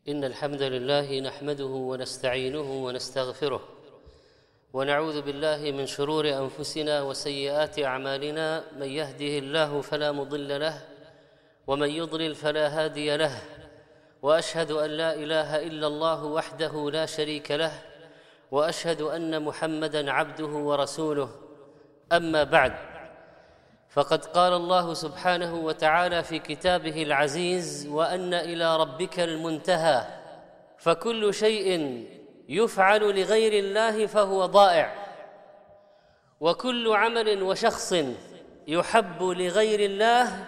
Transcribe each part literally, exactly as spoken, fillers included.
إن الحمد لله نحمده ونستعينه ونستغفره ونعوذ بالله من شرور أنفسنا وسيئات أعمالنا. من يهده الله فلا مضل له ومن يضلل فلا هادي له، وأشهد أن لا إله إلا الله وحده لا شريك له، وأشهد أن محمدًا عبده ورسوله. أما بعد، فقد قال الله سبحانه وتعالى في كتابه العزيز: وأن إلى ربك المنتهى، فكل شيء يفعل لغير الله فهو ضائع، وكل عمل وشخص يحب لغير الله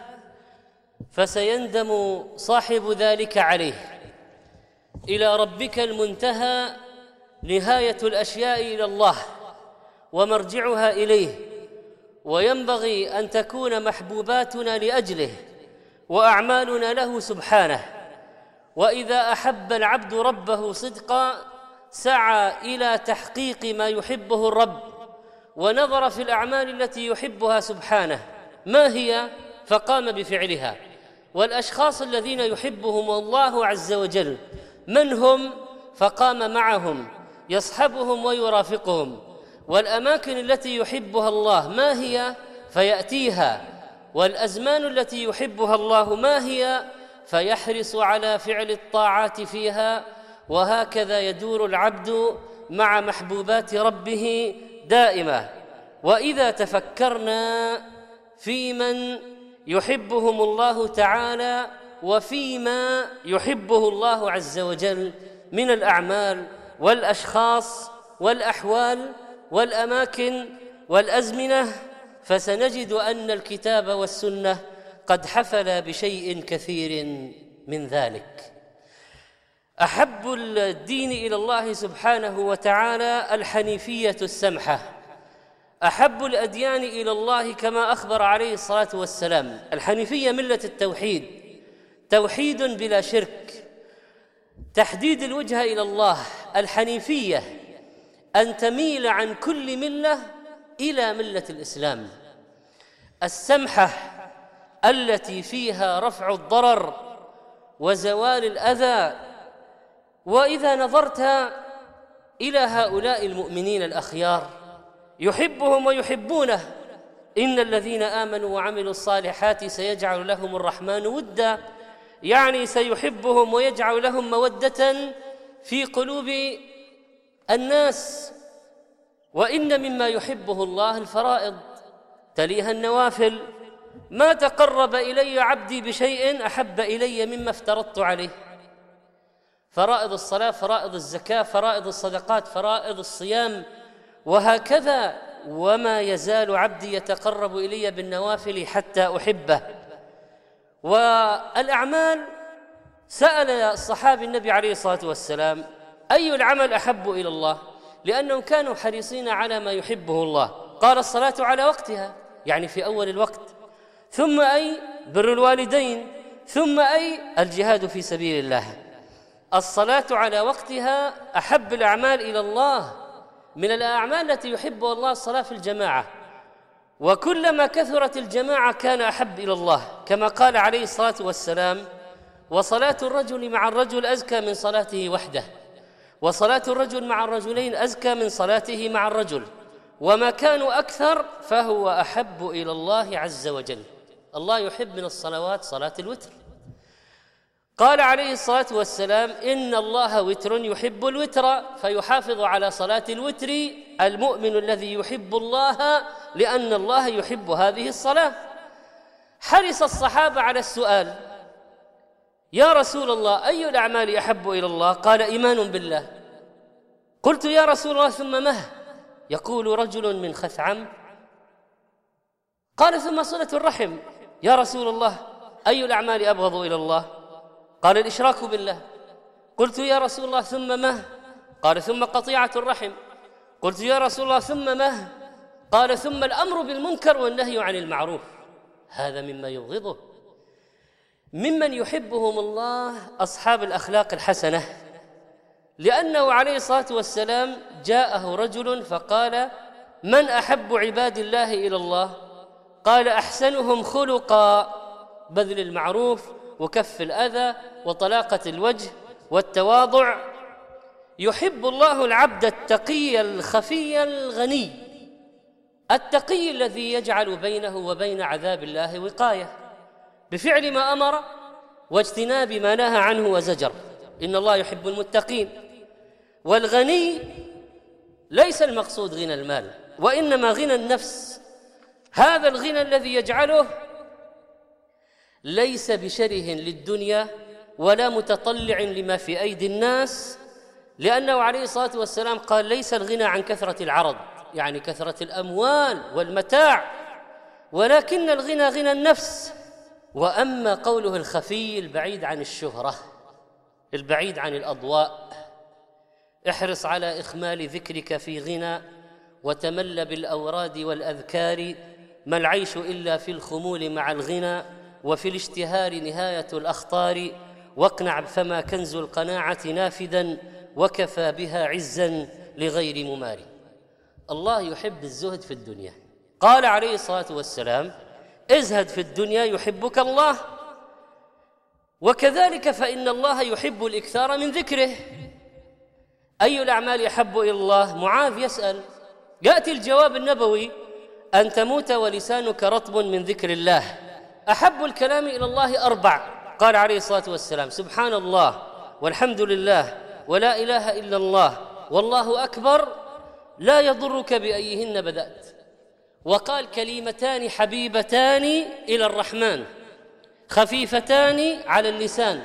فسيندم صاحب ذلك عليه. إلى ربك المنتهى، نهاية الأشياء إلى الله ومرجعها إليه، وينبغي أن تكون محبوباتنا لأجله وأعمالنا له سبحانه. وإذا أحب العبد ربه صدقا سعى إلى تحقيق ما يحبه الرب، ونظر في الأعمال التي يحبها سبحانه ما هي فقام بفعلها. والأشخاص الذين يحبهم الله عز وجل من هم فقام معهم، يصحبهم ويرافقهم. والأماكن التي يحبها الله ما هي فيأتيها، والأزمان التي يحبها الله ما هي فيحرص على فعل الطاعات فيها. وهكذا يدور العبد مع محبوبات ربه دائما. وإذا تفكرنا في من يحبهم الله تعالى وفيما يحبه الله عز وجل من الأعمال والأشخاص والأحوال والأماكن والأزمنة، فسنجد أن الكتاب والسنة قد حفل بشيء كثير من ذلك. أحب الدين إلى الله سبحانه وتعالى الحنيفية السمحة. أحب الأديان إلى الله كما أخبر عليه الصلاة والسلام. الحنيفية ملة التوحيد، توحيد بلا شرك، تحديد الوجهة إلى الله. الحنيفية أن تميل عن كل ملة إلى ملة الإسلام. السمحة التي فيها رفع الضرر وزوال الأذى. وإذا نظرت إلى هؤلاء المؤمنين الأخيار يحبهم ويحبونه: إن الذين آمنوا وعملوا الصالحات سيجعل لهم الرحمن ودا، يعني سيحبهم ويجعل لهم مودة في قلوب الناس. وإن مما يحبه الله الفرائض، تليها النوافل. ما تقرب إلي عبدي بشيء أحب إلي مما افترضت عليه. فرائض الصلاة، فرائض الزكاة، فرائض الصدقات، فرائض الصيام، وهكذا. وما يزال عبدي يتقرب إلي بالنوافل حتى أحبه. والأعمال، سأل الصحابي النبي عليه الصلاة والسلام: أي العمل أحب إلى الله؟ لأنهم كانوا حريصين على ما يحبه الله. قال: الصلاة على وقتها، يعني في أول الوقت. ثم أي؟ بر الوالدين. ثم أي؟ الجهاد في سبيل الله. الصلاة على وقتها أحب الأعمال إلى الله. من الأعمال التي يحبها الله الصلاة في الجماعة، وكلما كثرت الجماعة كان أحب إلى الله، كما قال عليه الصلاة والسلام: وصلاة الرجل مع الرجل أزكى من صلاته وحده، وصلاة الرجل مع الرجلين أزكى من صلاته مع الرجل، وما كانوا أكثر فهو أحب إلى الله عز وجل. الله يحب من الصلوات صلاة الوتر. قال عليه الصلاة والسلام: إن الله وتر يحب الوتر، فيحافظ على صلاة الوتر المؤمن الذي يحب الله، لأن الله يحب هذه الصلاة. حرص الصحابة على السؤال: يا رسول الله، أي الأعمال أحب إلى الله؟ قال: إيمان بالله. قلت: يا رسول الله، ثم ما؟ يقول: رجل من خثعم. قال: ثم صلة الرحم. يا رسول الله، أي الأعمال أبغض إلى الله؟ قال: الإشراك بالله. قلت: يا رسول الله، ثم ما؟ قال: ثم قطيعة الرحم. قلت: يا رسول الله، ثم ما؟ قال: ثم الأمر بالمنكر والنهي عن المعروف. هذا مما يبغضه. ممن يحبهم الله أصحاب الأخلاق الحسنة، لأنه عليه الصلاة والسلام جاءه رجل فقال: من أحب عباد الله إلى الله؟ قال: أحسنهم خلقا، بذل المعروف وكف الأذى وطلاقة الوجه والتواضع. يحب الله العبد التقي الخفي الغني، التقي الذي يجعل بينه وبين عذاب الله وقاية بفعل ما أمر واجتناب ما نهى عنه وزجر، إن الله يحب المتقين. والغني ليس المقصود غنى المال، وإنما غنى النفس، هذا الغنى الذي يجعله ليس بشره للدنيا ولا متطلع لما في أيدي الناس، لأنه عليه الصلاة والسلام قال: ليس الغنى عن كثرة العرض، يعني كثرة الأموال والمتاع، ولكن الغنى غنى النفس. وأما قوله الخفي البعيد عن الشهرة، البعيد عن الأضواء، احرص على إخمال ذكرك في غنى، وتمل بالأوراد والأذكار، ما العيش إلا في الخمول مع الغنى، وفي الاشتهار نهاية الأخطار، واقنع فما كنز القناعة نافدا، وكفى بها عزا لغير مماري. الله يحب الزهد في الدنيا، قال عليه الصلاة والسلام: ازهد في الدنيا يحبك الله. وكذلك فإن الله يحب الإكثار من ذكره. أي الأعمال أحب إلى الله؟ معاذ يسأل، يأتي الجواب النبوي: أن تموت ولسانك رطب من ذكر الله. أحب الكلام إلى الله أربع، قال عليه الصلاة والسلام: سبحان الله، والحمد لله، ولا إله إلا الله، والله أكبر، لا يضرك بأيهن بدأت. وقال: كلمتان حبيبتان إلى الرحمن، خفيفتان على اللسان،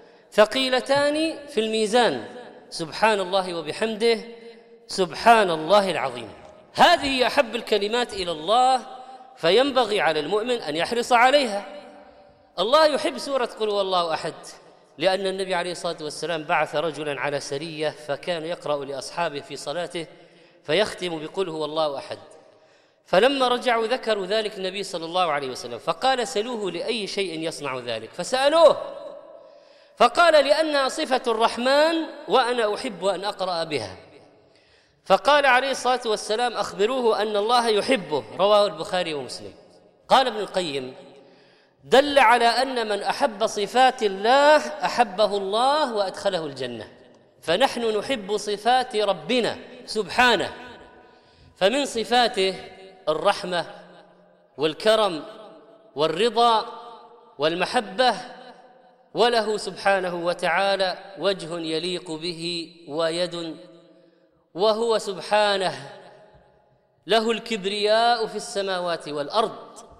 ثقيلتان في الميزان، سبحان الله وبحمده، سبحان الله العظيم. هذه أحب الكلمات إلى الله، فينبغي على المؤمن أن يحرص عليها. الله يحب سورة قل هو الله أحد، لأن النبي عليه الصلاة والسلام بعث رجلا على سرية، فكان يقرأ لأصحابه في صلاته فيختم بقل هو الله أحد. فلما رجعوا ذكروا ذلك النبي صلى الله عليه وسلم، فقال: سلوه لأي شيء يصنع ذلك، فسألوه فقال: لأنها صفة الرحمن وأنا أحب أن أقرأ بها. فقال عليه الصلاة والسلام: أخبروه أن الله يحبه، رواه البخاري ومسلم. قال ابن القيم: دل على أن من أحب صفات الله أحبه الله وأدخله الجنة، فنحن نحب صفات ربنا سبحانه، فمن صفاته الرحمة والكرم والرضا والمحبة، وله سبحانه وتعالى وجه يليق به ويد، وهو سبحانه له الكبرياء في السماوات والأرض.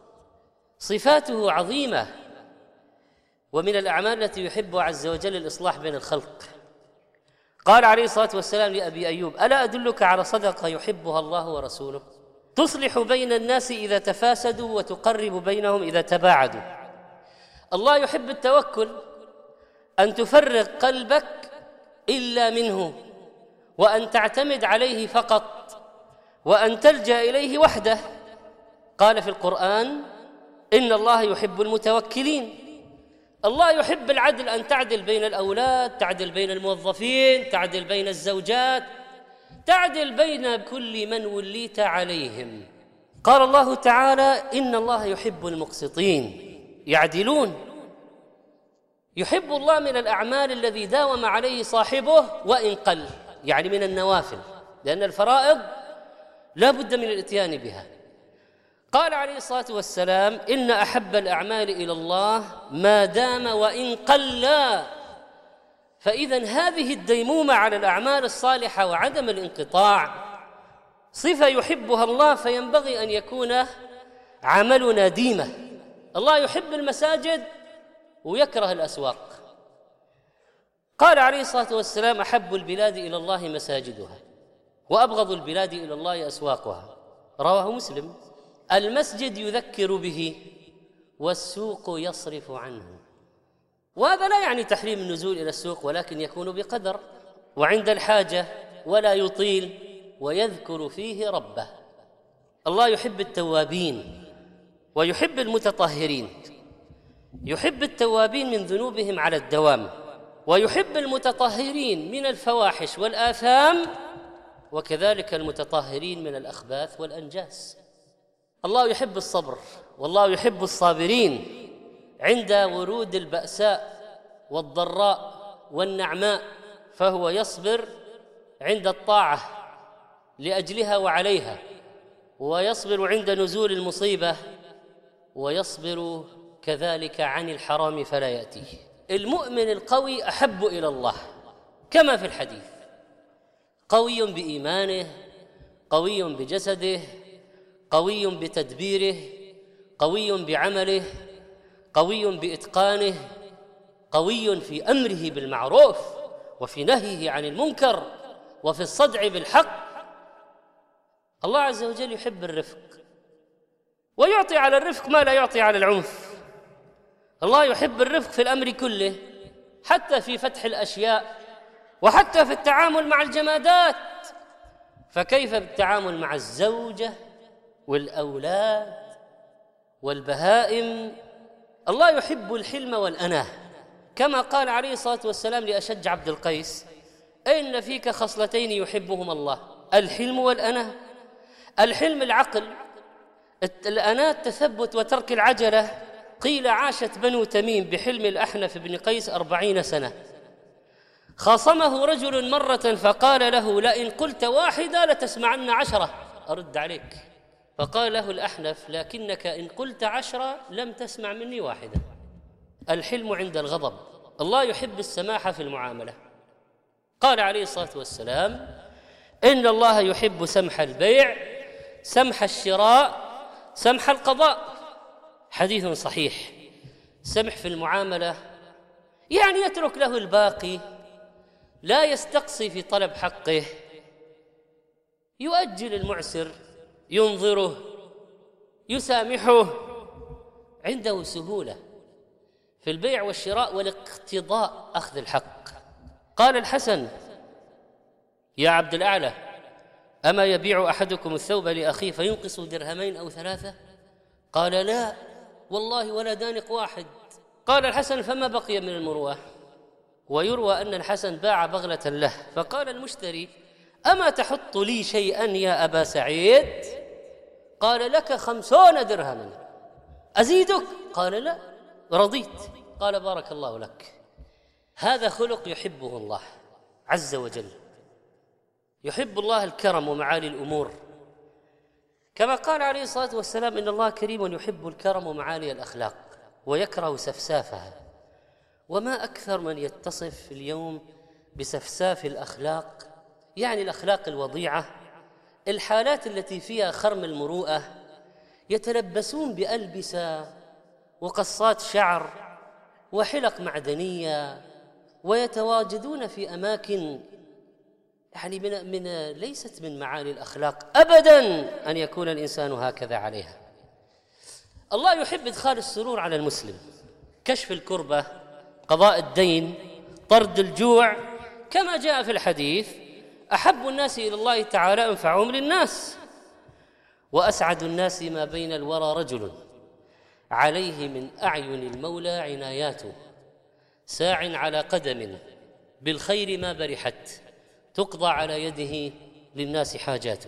صفاته عظيمة، ومن الأعمال التي يحبها عز وجل الإصلاح بين الخلق. قال عليه الصلاة والسلام لأبي أيوب: ألا أدلك على صدقة يحبها الله ورسوله، تصلح بين الناس إذا تفاسدوا وتقرب بينهم إذا تباعدوا. الله يحب التوكل، أن تفرغ قلبك إلا منه، وأن تعتمد عليه فقط، وأن تلجأ إليه وحده. قال في القرآن: إن الله يحب المتوكلين. الله يحب العدل، أن تعدل بين الأولاد، تعدل بين الموظفين، تعدل بين الزوجات، تعدل بين كل من وليت عليهم. قال الله تعالى: إن الله يحب المقسطين، يعدلون. يحب الله من الأعمال الذي داوم عليه صاحبه وإن قل، يعني من النوافل، لأن الفرائض لا بد من الاتيان بها. قال عليه الصلاة والسلام: إن أحب الأعمال إلى الله ما دام وإن قل. فإذن هذه الديمومة على الأعمال الصالحة وعدم الانقطاع صفة يحبها الله، فينبغي أن يكون عملنا ديمة. الله يحب المساجد ويكره الأسواق. قال عليه الصلاة والسلام: أحب البلاد إلى الله مساجدها، وأبغض البلاد إلى الله أسواقها، رواه مسلم. المسجد يذكر به، والسوق يصرف عنه. وهذا لا يعني تحريم النزول إلى السوق، ولكن يكون بقدر وعند الحاجة، ولا يطيل، ويذكر فيه ربه. الله يحب التوابين ويحب المتطهرين، يحب التوابين من ذنوبهم على الدوام، ويحب المتطهرين من الفواحش والآثام، وكذلك المتطهرين من الأخباث والأنجاس. الله يحب الصبر، والله يحب الصابرين عند ورود البأساء والضراء والنعماء فهو يصبر عند الطاعة لأجلها وعليها، ويصبر عند نزول المصيبة، ويصبر كذلك عن الحرام فلا يأتيه. المؤمن القوي أحب إلى الله كما في الحديث، قوي بإيمانه، قوي بجسده، قوي بتدبيره، قوي بعمله، قوي بإتقانه، قوي في أمره بالمعروف وفي نهيه عن المنكر وفي الصدع بالحق. الله عز وجل يحب الرفق ويعطي على الرفق ما لا يعطي على العنف. الله يحب الرفق في الأمر كله، حتى في فتح الأشياء وحتى في التعامل مع الجمادات، فكيف بالتعامل مع الزوجة والأولاد والبهائم؟ الله يحب الحلم والأناه، كما قال عليه الصلاة والسلام لأشج عبد القيس: إن فيك خصلتين يحبهما الله، الحلم والأناه. الحلم العقل، الأناه التثبت وترك العجلة. قيل عاشت بنو تميم بحلم الأحنف بن قيس أربعين سنة، خاصمه رجل مرة فقال له: لئن قلت واحدة لتسمعن عشرة، أرد عليك. فقال له الأحنف: لكنك إن قلت عشرة لم تسمع مني واحدة. الحلم عند الغضب. الله يحب السماحة في المعاملة، قال عليه الصلاة والسلام: إن الله يحب سمح البيع، سمح الشراء، سمح القضاء. حديث صحيح. سمح في المعاملة يعني يترك له الباقي، لا يستقصي في طلب حقه، يؤجل المعسر، ينظره، يسامحه، عنده سهولة في البيع والشراء والاقتضاء، أخذ الحق. قال الحسن: يا عبد الأعلى، أما يبيع أحدكم الثوب لأخيه فينقص درهمين أو ثلاثة؟ قال: لا والله ولا دانق واحد. قال الحسن: فما بقي من المروءة؟ ويروى أن الحسن باع بغلة له، فقال المشتري: أما تحط لي شيئا يا أبا سعيد؟ قال: لك خمسون درهما، أزيدك؟ قال: لا، رضيت. قال: بارك الله لك. هذا خلق يحبه الله عز وجل. يحب الله الكرم ومعالي الأمور، كما قال عليه الصلاة والسلام: إن الله كريم يحب الكرم ومعالي الأخلاق ويكره سفسافها. وما أكثر من يتصف اليوم بسفساف الأخلاق، يعني الأخلاق الوضيعة، الحالات التي فيها خرم المروءة، يتلبسون بألبسة وقصات شعر وحلق معدنية، ويتواجدون في أماكن يعني من, من ليست من معالي الأخلاق أبداً أن يكون الإنسان هكذا عليها. الله يحب إدخال السرور على المسلم، كشف الكربة، قضاء الدين، طرد الجوع، كما جاء في الحديث: أحب الناس إلى الله تعالى أنفعهم للناس، وأسعد الناس ما بين الورى رجل عليه من أعين المولى عنايات، ساع على قدم بالخير ما برحت، تقضى على يده للناس حاجاته.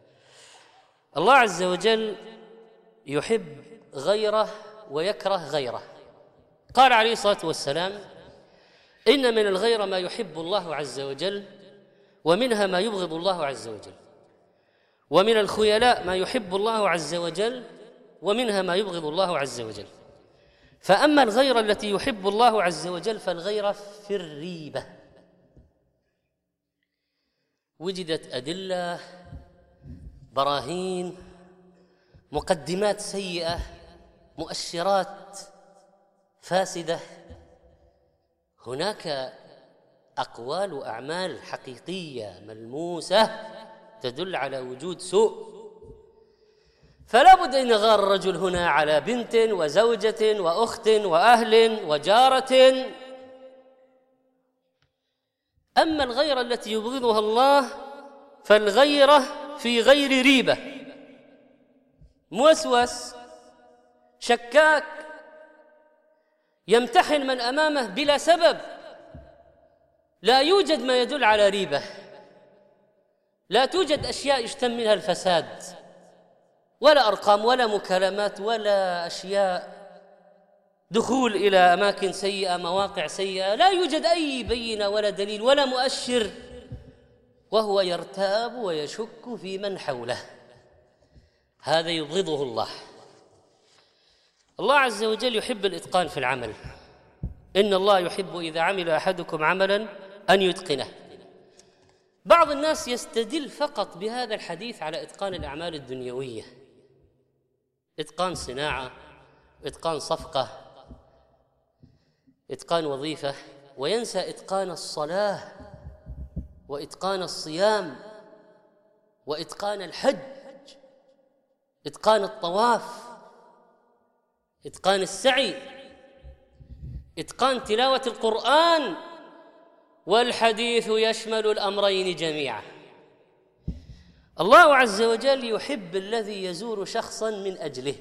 الله عز وجل يحب غيره ويكره غيره. قال عليه الصلاة والسلام: إن من الغير ما يحب الله عز وجل، ومنها ما يبغض الله عز وجل، ومن الخيلاء ما يحب الله عز وجل، ومنها ما يبغض الله عز وجل. فأما الغيرة التي يحب الله عز وجل فالغيرة في الريبة. وجدت أدلة، براهين، مقدمات سيئة، مؤشرات فاسدة. هناك أقوال وأعمال حقيقية ملموسة تدل على وجود سوء، فلا بد أن يغار الرجل هنا على بنت وزوجة وأخت وأهل وجارة. أما الغيرة التي يبغضها الله فالغيرة في غير ريبة، موسوس، شكاك، يمتحن من أمامه بلا سبب، لا يوجد ما يدل على ريبة، لا توجد أشياء يشتم منها الفساد، ولا أرقام ولا مكالمات ولا أشياء دخول إلى أماكن سيئة، مواقع سيئة، لا يوجد أي بينة ولا دليل ولا مؤشر، وهو يرتاب ويشك في من حوله. هذا يبغضه الله. الله عز وجل يحب الإتقان في العمل. إن الله يحب إذا عمل أحدكم عملا أن يتقنه. بعض الناس يستدل فقط بهذا الحديث على إتقان الأعمال الدنيوية، إتقان صناعة، إتقان صفقة، إتقان وظيفة، وينسى إتقان الصلاة وإتقان الصيام وإتقان الحج، إتقان الطواف، إتقان السعي، إتقان تلاوة القرآن. والحديث يشمل الأمرين جميعا. الله عز وجل يحب الذي يزور شخصا من أجله.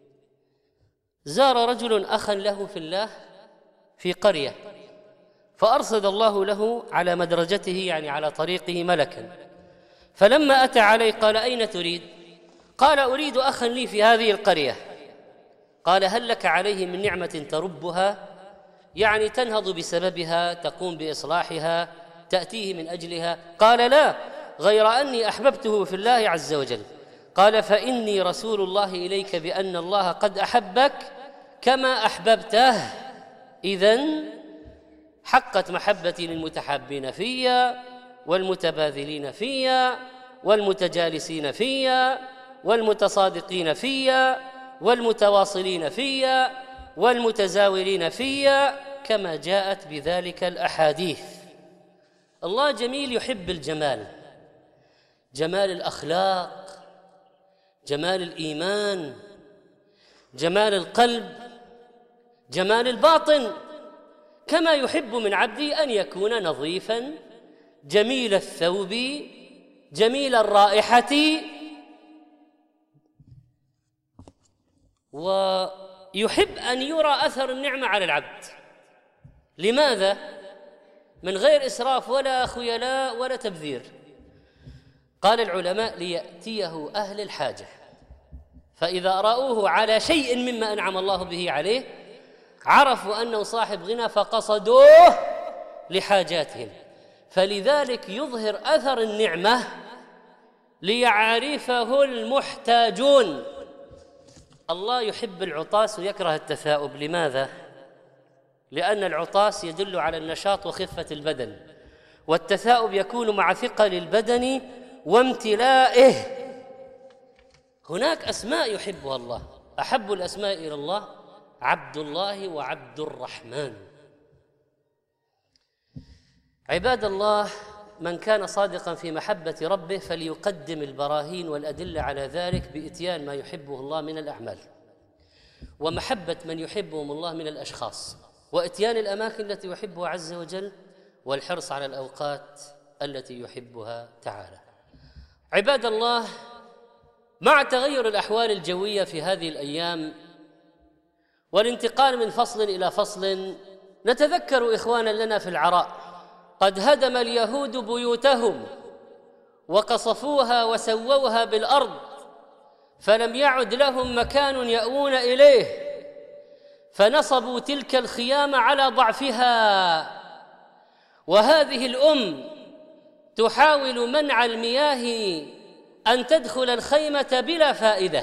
زار رجل أخا له في الله في قرية، فأرصد الله له على مدرجته يعني على طريقه ملكا، فلما أتى عليه قال: أين تريد؟ قال: أريد أخا لي في هذه القرية. قال: هل لك عليه من نعمة تربها، يعني تنهض بسببها، تقوم بإصلاحها، تأتيه من أجلها؟ قال: لا، غير أني أحببته في الله عز وجل. قال: فإني رسول الله إليك بأن الله قد أحبك كما أحببته، إذن حقت محبتي للمتحابين فيا والمتباذلين فيا والمتجالسين فيا والمتصادقين فيا والمتواصلين فيا والمتزاورين فيا، كما جاءت بذلك الأحاديث. الله جميل، يحب الجمال، جمال الأخلاق، جمال الإيمان، جمال القلب، جمال الباطن، كما يحب من عبده أن يكون نظيفاً جميل الثوب جميل الرائحة، ويحب أن يرى أثر النعمة على العبد. لماذا؟ من غير إسراف ولا خيلاء ولا تبذير. قال العلماء: ليأتيه أهل الحاجة، فإذا رأوه على شيء مما أنعم الله به عليه عرفوا أنه صاحب غنى فقصدوه لحاجاتهم، فلذلك يظهر أثر النعمة ليعرفه المحتاجون. الله يحب العطاس ويكره التثاؤب. لماذا؟ لأن العطاس يدل على النشاط وخفة البدن، والتثاؤب يكون مع ثقل البدن وامتلائه. هناك أسماء يحبها الله، أحب الأسماء إلى الله عبد الله وعبد الرحمن. عباد الله، من كان صادقا في محبة ربه فليقدم البراهين والأدلة على ذلك بإتيان ما يحبه الله من الأعمال، ومحبة من يحبهم الله من الأشخاص، وإتيان الأماكن التي يحبها عز وجل، والحرص على الأوقات التي يحبها تعالى. عباد الله، مع تغير الأحوال الجوية في هذه الأيام والانتقال من فصل إلى فصل، نتذكر إخوانا لنا في العراء قد هدم اليهود بيوتهم وقصفوها وسووها بالأرض، فلم يعد لهم مكان يأوون إليه، فنصبوا تلك الخيام على ضعفها. وهذه الأم تحاول منع المياه أن تدخل الخيمة بلا فائدة،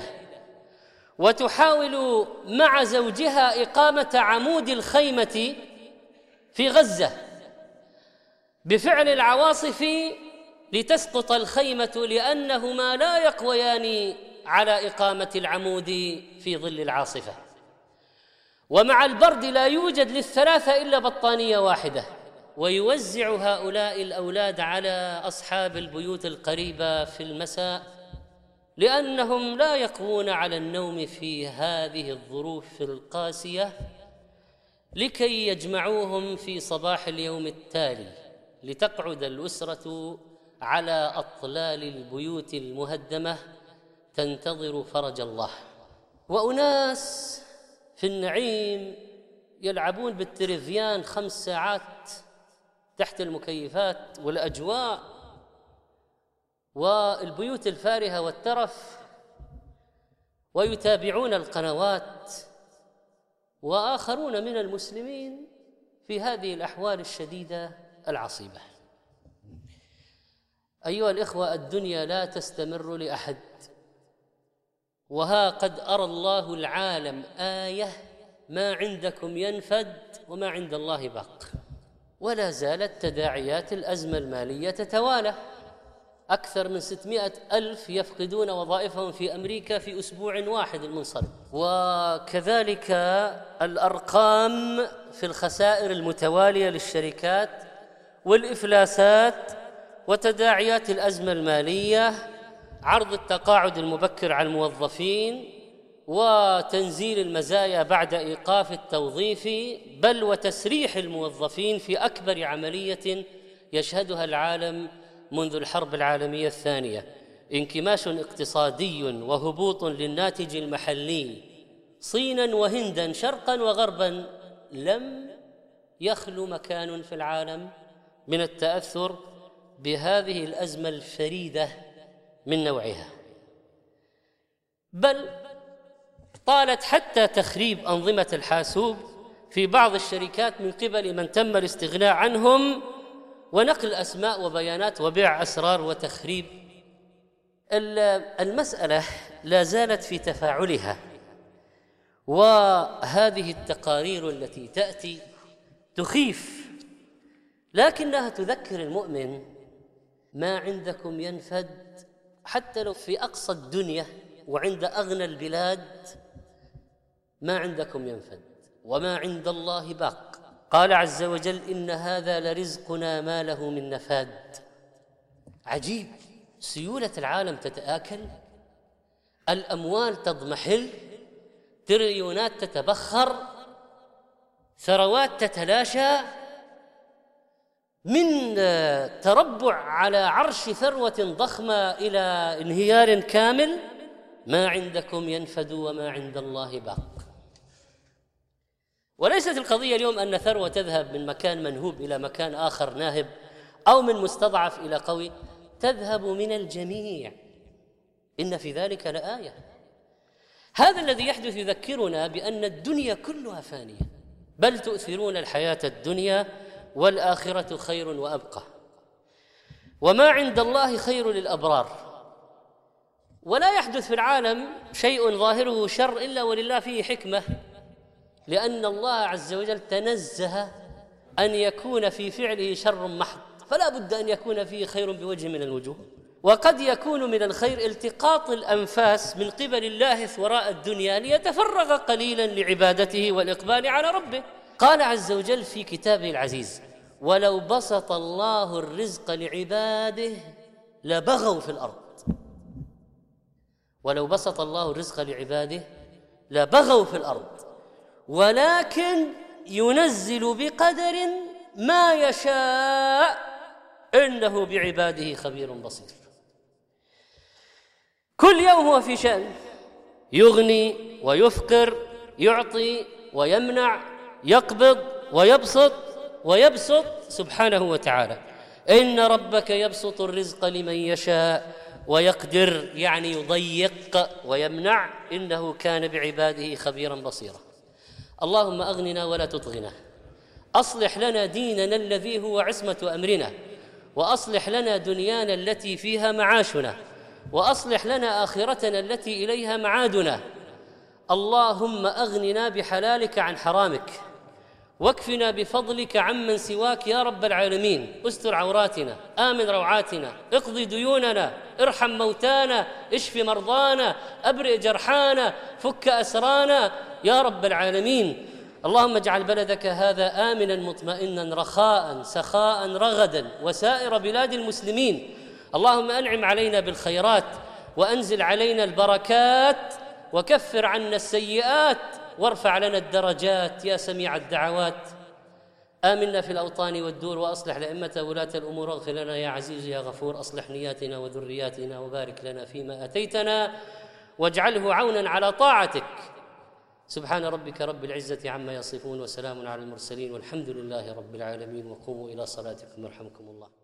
وتحاول مع زوجها إقامة عمود الخيمة في غزة بفعل العواصف لتسقط الخيمة، لأنهما لا يقويان على إقامة العمود في ظل العاصفة. ومع البرد لا يوجد للثلاثة إلا بطانية واحدة، ويوزع هؤلاء الأولاد على أصحاب البيوت القريبة في المساء، لأنهم لا يقوون على النوم في هذه الظروف القاسية، لكي يجمعوهم في صباح اليوم التالي لتقعد الأسرة على أطلال البيوت المهدمة تنتظر فرج الله. وأناس في النعيم يلعبون بالتلفزيون خمس ساعات تحت المكيفات والأجواء والبيوت الفارهة والترف، ويتابعون القنوات وآخرون من المسلمين في هذه الأحوال الشديدة العصيبة. أيها الإخوة، الدنيا لا تستمر لأحد، وها قد أرى الله العالم آية: ما عندكم ينفد وما عند الله باق. ولا زالت تداعيات الأزمة المالية تتوالى. أكثر من ستمائة ألف يفقدون وظائفهم في أمريكا في أسبوع واحد المنصرم، وكذلك الأرقام في الخسائر المتوالية للشركات والإفلاسات وتداعيات الأزمة المالية، عرض التقاعد المبكر على الموظفين وتنزيل المزايا بعد إيقاف التوظيف، بل وتسريح الموظفين في أكبر عملية يشهدها العالم منذ الحرب العالمية الثانية، انكماش اقتصادي وهبوط للناتج المحلي. صينا وهندا شرقا وغربا لم يخلو مكان في العالم من التأثر بهذه الأزمة الفريدة من نوعها، بل طالت حتى تخريب أنظمة الحاسوب في بعض الشركات من قبل من تم الاستغناء عنهم، ونقل أسماء وبيانات وبيع أسرار وتخريب. المسألة لا زالت في تفاعلها، وهذه التقارير التي تأتي تخيف، لكنها تذكر المؤمن: ما عندكم ينفد، حتى لو في أقصى الدنيا وعند أغنى البلاد، ما عندكم ينفد وما عند الله باق. قال عز وجل: إن هذا لرزقنا ما له من نفاد. عجيب، سيولة العالم تتآكل، الأموال تضمحل، تريليونات تتبخر، ثروات تتلاشى، من تربع على عرش ثروة ضخمة إلى انهيار كامل. ما عندكم ينفد وما عند الله باق. وليست القضية اليوم أن ثروة تذهب من مكان منهوب إلى مكان آخر ناهب، أو من مستضعف إلى قوي، تذهب من الجميع. إن في ذلك لآية. هذا الذي يحدث يذكرنا بأن الدنيا كلها فانية، بل تؤثرون الحياة الدنيا والآخرة خير وأبقى، وما عند الله خير للأبرار. ولا يحدث في العالم شيء ظاهره شر إلا ولله فيه حكمة، لأن الله عز وجل تنزه أن يكون في فعله شر محض، فلا بد أن يكون فيه خير بوجه من الوجوه. وقد يكون من الخير التقاط الأنفاس من قبل الله وراء الدنيا ليتفرغ قليلا لعبادته والإقبال على ربه. قال عز وجل في كتابه العزيز: ولو بسط الله الرزق لعباده لبغوا في الأرض. ولو بسط الله الرزق لعباده لبغوا في الأرض، ولكن ينزل بقدر ما يشاء إنه بعباده خبير بصير. كل يوم هو في شأن، يغني ويفقر، يعطي ويمنع، يقبض ويبسط ويبسط سبحانه وتعالى. إن ربك يبسط الرزق لمن يشاء ويقدر، يعني يضيق ويمنع، إنه كان بعباده خبيرا بصيرا. اللهم أغننا ولا تطغنا، أصلح لنا ديننا الذي هو عصمة أمرنا، وأصلح لنا دنيانا التي فيها معاشنا، وأصلح لنا آخرتنا التي إليها معادنا. اللهم أغننا بحلالك عن حرامك، واكفنا بفضلك عمن سواك يا رب العالمين. استر عوراتنا، آمن روعاتنا، اقضي ديوننا، ارحم موتانا، اشف مرضانا، أبرئ جرحانا، فك أسرانا يا رب العالمين. اللهم اجعل بلدك هذا آمنا مطمئنا رخاء سخاء رغدا، وسائر بلاد المسلمين. اللهم أنعم علينا بالخيرات، وأنزل علينا البركات، وكفر عنا السيئات، وارفع لنا الدرجات يا سميع الدعوات. آمنا في الأوطان والدور، وأصلح لأئمة ولاة الأمور. اغفر لنا يا عزيز يا غفور، أصلح نياتنا وذرياتنا، وبارك لنا فيما أتيتنا، واجعله عونا على طاعتك. سبحان ربك رب العزة عما يصفون، وسلام على المرسلين، والحمد لله رب العالمين. وقوموا إلى صلاتكم يرحمكم الله.